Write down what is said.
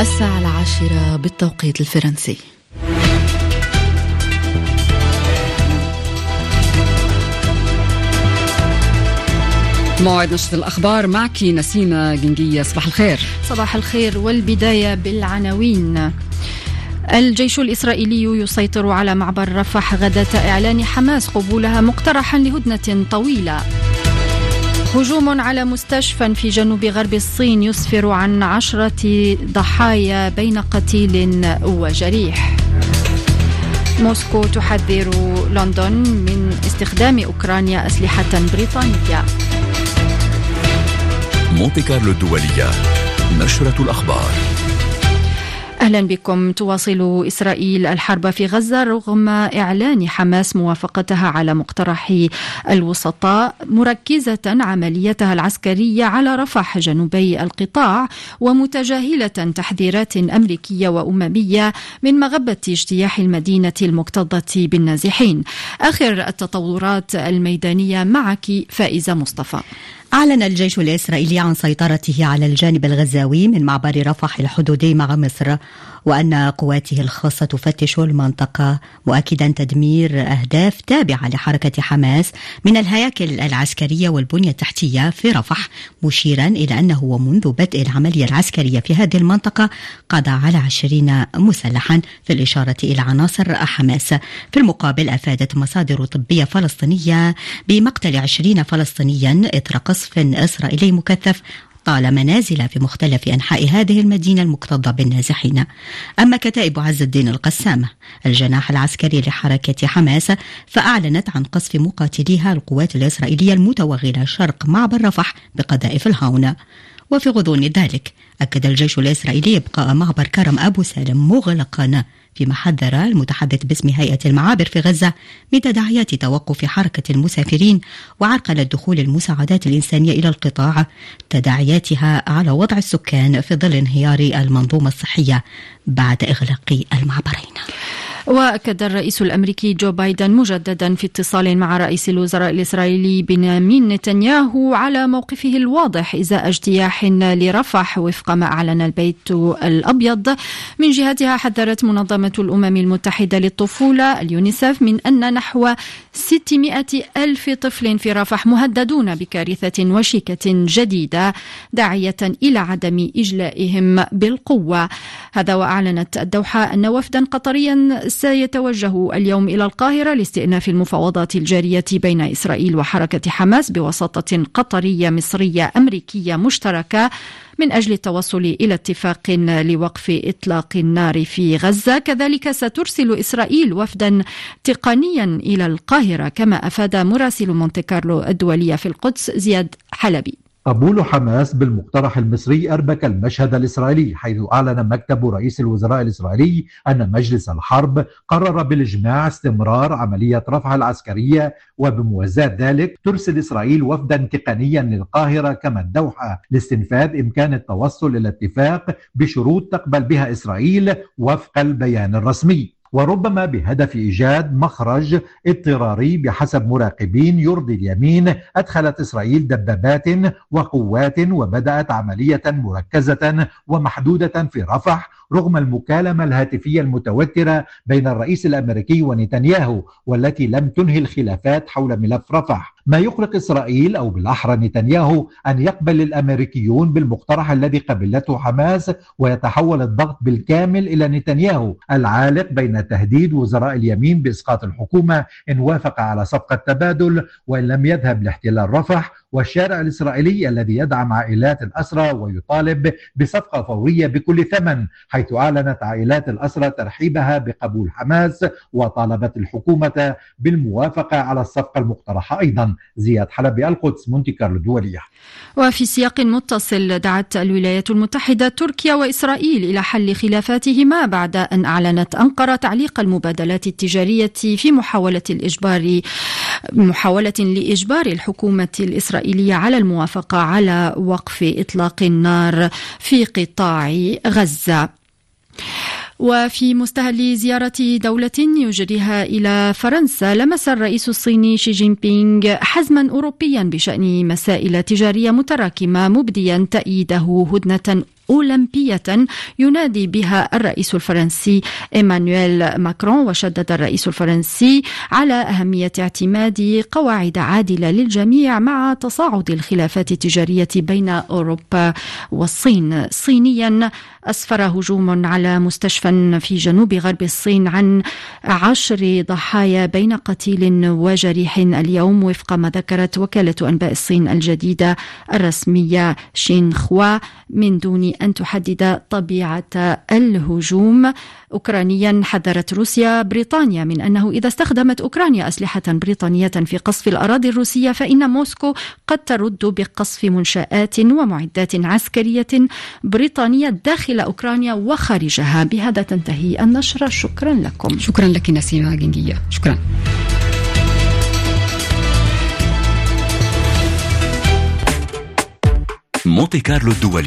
10 بالتوقيت الفرنسي. موعد نشرة الأخبار معك نسيمة جنجية. صباح الخير. صباح الخير، والبداية بالعناوين. الجيش الإسرائيلي يسيطر على معبر رفح غداة إعلان حماس قبولها مقترحا لهدنة طويلة. هجوم على مستشفى في جنوب غرب الصين يسفر عن 10 ضحايا بين قتيل وجريح. موسكو تحذر لندن من استخدام أوكرانيا أسلحة بريطانية. مونتي كارلو الدولية، نشرة الأخبار. أهلا بكم. تواصل إسرائيل الحرب في غزة رغم إعلان حماس موافقتها على مقترح الوسطاء، مركزة عمليتها العسكرية على رفح جنوبي القطاع، ومتجاهلة تحذيرات أمريكية وأممية من مغبة اجتياح المدينة المكتظة بالنازحين. آخر التطورات الميدانية معك فائزة مصطفى. أعلن الجيش الإسرائيلي عن سيطرته على الجانب الغزاوي من معبر رفح الحدودي مع مصر، وأن قواته الخاصة تفتش المنطقة، مؤكدا تدمير أهداف تابعة لحركة حماس من الهياكل العسكرية والبنية التحتية في رفح، مشيرا إلى أنه ومنذ بدء العملية العسكرية في هذه المنطقة قضى على 20 مسلحا، في الإشارة إلى عناصر حماس. في المقابل أفادت مصادر طبية فلسطينية بمقتل 20 فلسطينيا إثر قصف إسرائيلي مكثف طال منازل في مختلف أنحاء هذه المدينة المكتظة بالنازحين. أما كتائب عز الدين القسام الجناح العسكري لحركة حماس فأعلنت عن قصف مقاتليها القوات الإسرائيلية المتوغلة شرق معبر رفح بقذائف الهاون. وفي غضون ذلك أكد الجيش الإسرائيلي إبقاء معبر كرم أبو سالم مغلقا، فيما حذر المتحدث باسم هيئة المعابر في غزة من تداعيات توقف حركة المسافرين وعرقلة دخول المساعدات الإنسانية إلى القطاع، تداعياتها على وضع السكان في ظل انهيار المنظومة الصحية بعد إغلاق المعبرين. وأكد الرئيس الأمريكي جو بايدن مجددا في اتصال مع رئيس الوزراء الإسرائيلي بنيامين نتنياهو على موقفه الواضح إزاء اجتياح لرفح وفق ما أعلن البيت الأبيض. من جهتها حذرت منظمة الأمم المتحدة للطفولة اليونيسف من أن نحو 600 ألف طفل في رفح مهددون بكارثة وشيكة جديدة، داعية إلى عدم إجلائهم بالقوة. هذا وأعلنت الدوحة أن وفدا قطريا سيتوجه اليوم إلى القاهرة لاستئناف المفاوضات الجارية بين إسرائيل وحركة حماس بواسطة قطرية مصرية أمريكية مشتركة من أجل التوصل إلى اتفاق لوقف إطلاق النار في غزة. كذلك سترسل إسرائيل وفدا تقنيا إلى القاهرة، كما أفاد مراسل مونتي كارلو الدولية في القدس زياد حلبي. قبول حماس بالمقترح المصري أربك المشهد الإسرائيلي، حيث أعلن مكتب رئيس الوزراء الإسرائيلي أن مجلس الحرب قرر بالإجماع استمرار عملية رفح العسكرية، وبموازاة ذلك ترسل إسرائيل وفدا تقنيا للقاهرة كما الدوحة لاستنفاذ إمكان التوصل إلى اتفاق بشروط تقبل بها إسرائيل وفق البيان الرسمي، وربما بهدف إيجاد مخرج اضطراري. بحسب مراقبين يرضي اليمين أدخلت إسرائيل دبابات وقوات وبدأت عملية مركزة ومحدودة في رفح رغم المكالمة الهاتفية المتوترة بين الرئيس الأمريكي ونتنياهو، والتي لم تنهي الخلافات حول ملف رفح، ما يقلق إسرائيل أو بالأحرى نتنياهو أن يقبل الأمريكيون بالمقترح الذي قبلته حماس ويتحول الضغط بالكامل إلى نتنياهو، العالق بين تهديد وزراء اليمين بإسقاط الحكومة إن وافق على صفقة تبادل وإن لم يذهب لاحتلال رفح، والشارع الإسرائيلي الذي يدعم عائلات الأسرى ويطالب بصفقة فورية بكل ثمن، حيث أعلنت عائلات الأسرى ترحيبها بقبول حماس وطالبت الحكومة بالموافقة على الصفقة المقترحة أيضا. زياد حلبي، القدس، مونتي كارلو الدولية. وفي سياق متصل دعت الولايات المتحدة تركيا وإسرائيل إلى حل خلافاتهما بعد أن أعلنت أنقرة تعليق المبادلات التجارية في محاولة لإجبار الحكومة الإسرائيلية على الموافقة على وقف إطلاق النار في قطاع غزة. وفي مستهل زيارة دولة يجريها إلى فرنسا، لمس الرئيس الصيني شي جين بينغ حزما أوروبيا بشأن مسائل تجارية متراكمة، مبديا تأييده هدنة أولمبية ينادي بها الرئيس الفرنسي إيمانويل ماكرون. وشدد الرئيس الفرنسي على أهمية اعتماد قواعد عادلة للجميع مع تصاعد الخلافات التجارية بين أوروبا والصين. صينيا أسفر هجوم على مستشفى في جنوب غرب الصين عن 10 ضحايا بين قتيل وجريح اليوم، وفق ما ذكرت وكالة أنباء الصين الجديدة الرسمية شينخوا، من دون أن تحدد طبيعة الهجوم. أوكرانيا حذرت روسيا بريطانيا من أنه إذا استخدمت أوكرانيا أسلحة بريطانية في قصف الأراضي الروسية فإن موسكو قد ترد بقصف منشآت ومعدات عسكرية بريطانية داخل أوكرانيا وخارجها. بهذا تنتهي النشرة. شكرا لكم. شكرا لك نسيمة جنجية. شكرا. مونتي كارلو الدولي.